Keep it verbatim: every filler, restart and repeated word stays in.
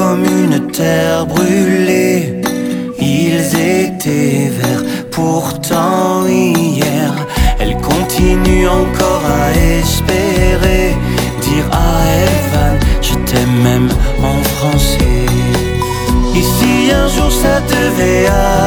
comme une terre brûlée. Ils étaient verts, pourtant hier elle continue encore à espérer dire à Evan je t'aime même en français. Et si un jour ça devait arriver,